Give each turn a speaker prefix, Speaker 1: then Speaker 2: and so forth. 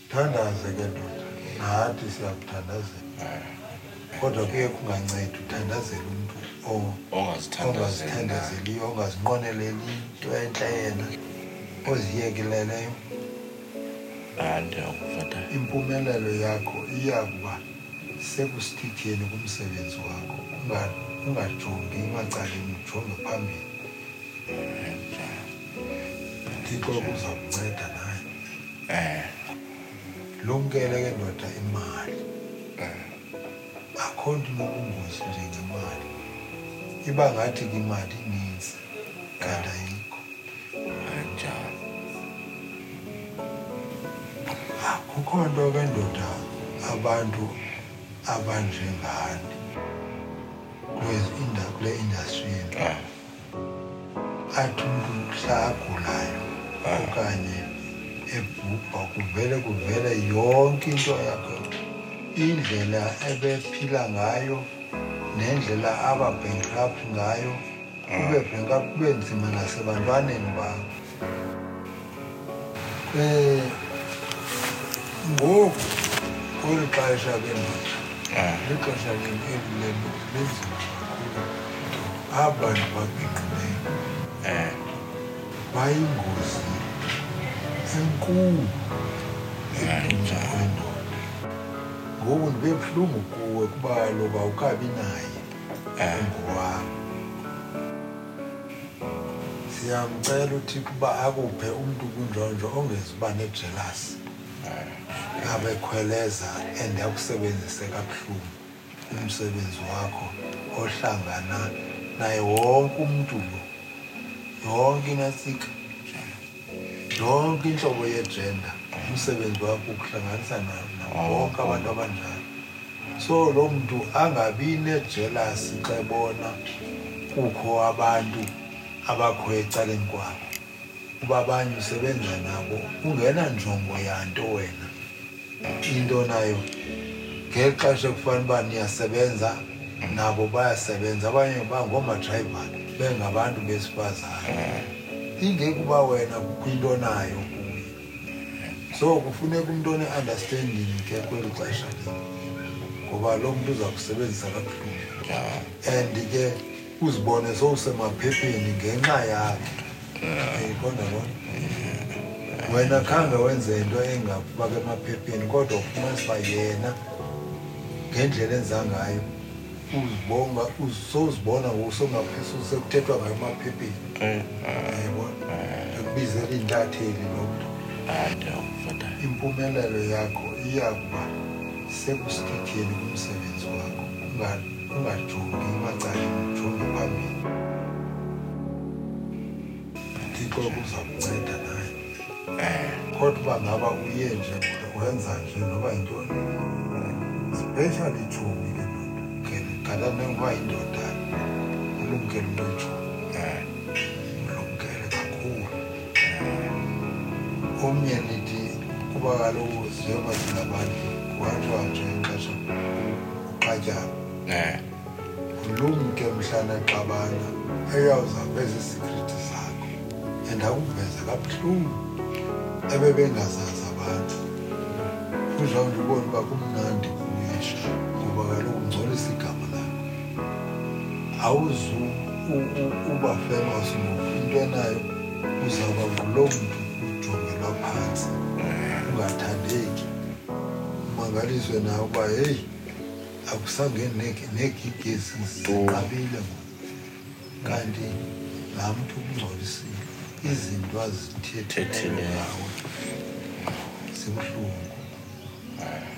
Speaker 1: Thandaze ke ndoda, nathi siyakuthandazela. Kodwa kuye kungancedi uthandazela umuntu ongazithandazeliyo, ongazinqweneleli into entle yena, oziyekileleyo. Impumelelo yakho iya kuba sekusithitheni kumsebenzi wakho, ungajongi emacaleni, ujonge phambili. Thixo kuza kunceda naye. Lumkele ke ndoda imali. Akho nto inobungozi njengemali. Iba ngathi ke imali ininzi kanti ayikho. Akukho nto ke ndoda abantu abanjengani kule industry yethu. Athi umntu mhla agulayo okanye ebhubha kuvele yonke into yakhe, indlela ebephila ngayo nendlela aba-bankrupt ngayo, ube-bankrupt kube nzima nasebantwaneni bakho. Ngoku kweli xesha ke ndoda, lixesha linzima kakhulu. Aba bantu babhinqileyo bayingozi enkulu ephuma kwendoda. Ngoku ndibe buhlungu kuwe kuba kaloku awukabi naye ngowakho. Siyamcela uThixo uba akuphe umntu kunjonjo ongezuba nejelasi, abekhweleza and akusebenzise kabuhlungu umsebenzi wakho ohlangana naye wonke umntu lo, yonke intsika, yonke intlobo yejenda. Umsebenzi wakho ukuhlanganisa bonke abantu abanjalo. So lo mntu angabi nejelasi xa ebona kukho abantu abakho ecaleni kwabo, kuba abanye usebenza nabo ungena njongo yanto wena. Into nayo ngeli xesha kufanele uba niyasebenza nabo bayasebenza, abanye bangoomadrayiva bengabantu besifazane. Ingekuba wena kukho into nayo kuye. So kufuneka umntu one-understanding ke kweli xesha lini, ngoba lo mntu uza kusebenzisa kabuhlungu and ke uzibone sowusemaphepheni ngenxa yakhe. Qonda loo nto? Wena khange wenze into engakufaka emaphepheni, kodwa ufumanisa uba yena ngendlela enza ngayo sowuzibona ngoku sowungaphezulu sekuthethwa ngayo emaphepheni. Yayibona? Ekubizela iintatheli lo mntu. Impumelelo yakho iya kuba sekusithitheni kumsebenzi wakho, ungajongi emacaleni, ujonge phambili. Thixo kuza kunceda naye. Kodwa uba ngaba uye nje wenza nje noba yintoni, especially itshomi ke ndoda, galane uba yindoda ulumkele into etshomi, ulumkele kakhulu. Omnye nithi kuba kaloku njengoba singabantu kuhanjwa nje ixesha uxatyana, ulumke mhlana xabana eyawuza veza iisikriti zakho and akuveza kabuhlungu ebebengazazi abantu. Uzawuthi ubone uba kumnandi kuyisha ngoba kaloku ungcolisa igama lakho. Uba famous ngoku into nayo uzawuba nguloo mntu ujongelwa phantsi, ungathandeki, umangaliswe nawe uba heyi akusangeni neegigezi zinqabile ngoku, kanti laa mntu ungcolisile. Izinto azithethele ngawe zibuhlungu.